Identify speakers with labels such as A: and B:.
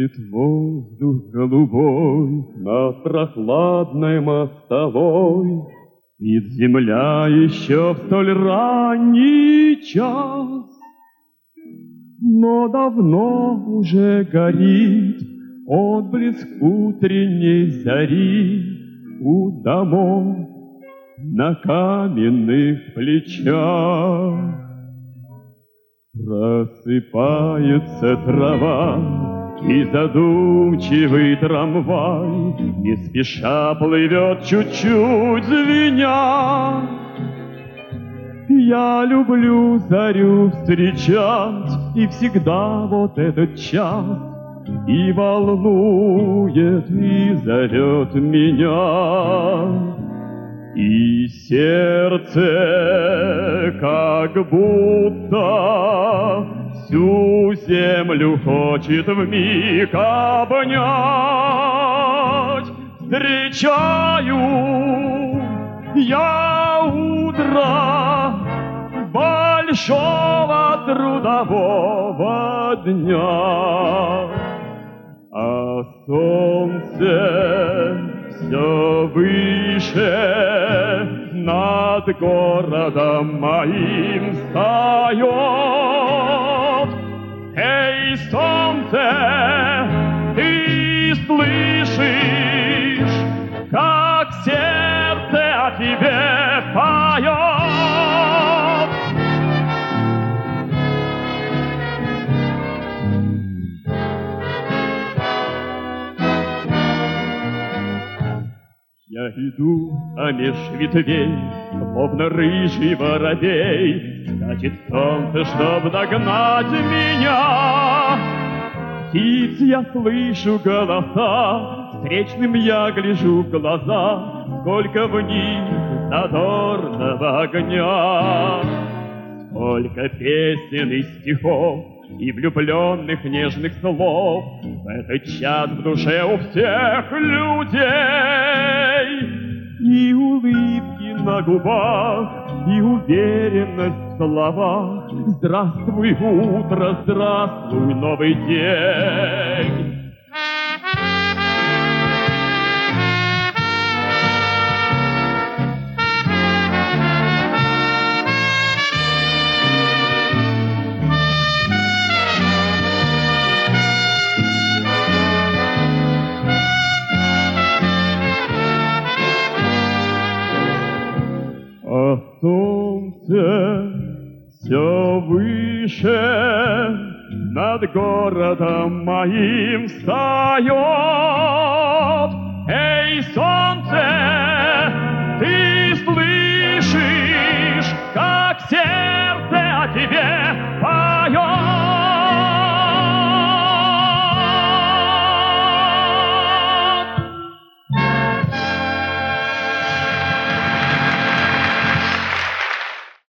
A: Будет воздух голубой над прохладной мостовой, спит земля еще в столь ранний час. Но давно уже горит отблеск утренней зари у домов на каменных плечах. Просыпается трава, и задумчивый трамвай не спеша плывет чуть-чуть звеня. Я люблю зарю встречать, и всегда вот этот час и волнует, и зовет меня. И сердце как будто всю землю хочет вмиг обнять. Встречаю я утро большого трудового дня, а солнце все выше над городом моим встает. Эй, солнце, ты слышишь, как сердце о тебе поет? Я иду, а меж ветвей, словно рыжий воробей, скачет солнце, чтоб догнать меня. Птиц я слышу голоса, встречным я гляжу в глаза, сколько в них задорного огня. Сколько песен и стихов, и влюбленных нежных слов в этот час в душе у всех людей. И улыбки на губах, и уверенность в словах. Здравствуй, утро, здравствуй, новый день. А солнце все выше над городом моим встает. Эй, солнце,